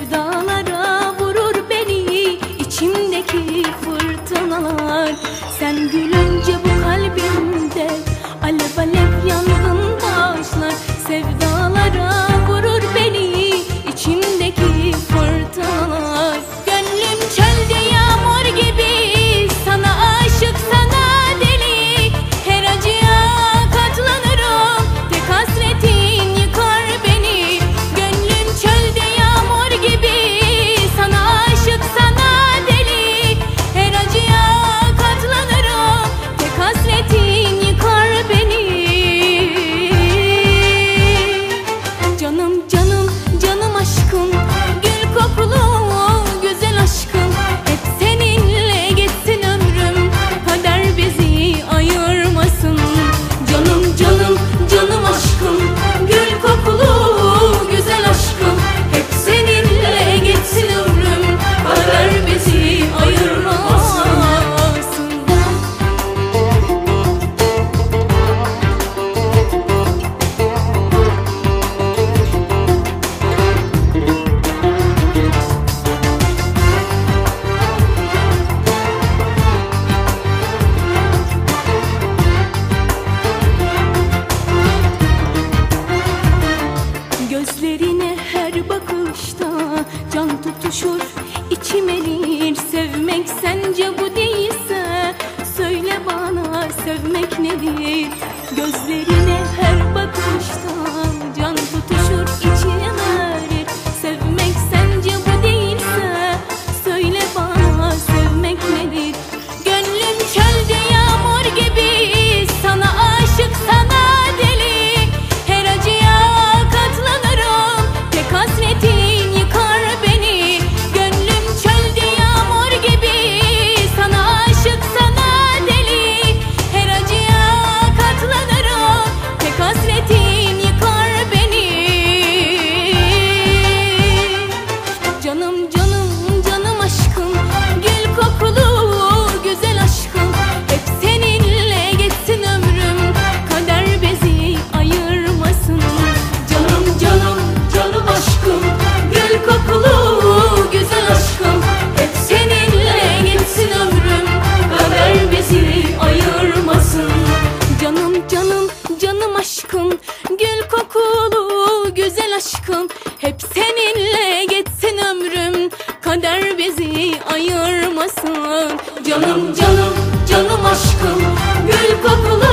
sevdalara vurur beni içimdeki fırtınalar. Sen gülünce bu kalbimde alev alev yangın başlar. Sevdalara vurur beni içimdeki fırtınalar. Gönlüm çölde yağmur gibi, sana aşık, sana deli. Her acıya katlanırım, tek hasretin yıkar beni. Gönlüm çölde yağmur gibi, sana aşık, sana deli. Her acıya katlanırım, tek hasretin yıkar beni. Canım canım canım aşkım, gül kokulu güzel aşkım, hep seninle geçsin ömrüm, kader bizi ayırmasın. Canım canım canım aşkım, gül kokulu güzel aşkım, hep seninle geçsin ömrüm, kader bizi ayırmasın. Gözlerine her bakışta can tutuşur, içim erir. Sevmek sence bu değilse söyle bana, sevmek nedir? Gözlerine her bakışta can tutuşur, içim erir. Sevmek sence bu değilse söyle bana, sevmek nedir? Gönlüm çölde yağmur gibi, sana aşık, sana deli. Her acıya katlanırım, tek hasretin yıkar beni. Gönlüm çölde yağmur gibi, sana aşık, sana deli. Her acıya katlanırım, tek hasretin yıkar beni. Canım canım canım aşkım, gül kokulu güzel aşkım, hep seninle geçsin ömrüm, kader bizi ayırmasın. Canım canım canım aşkım, gül kokulu güzel aşkım, hep seninle geçsin ömrüm, kader bizi ayırmasın. Canım canım canım aşkım, gül kokulu güzel aşkım, hep seninle geçsin ömrüm, kader bizi ayırmasın. Canım canım canım aşkım, gül kokulu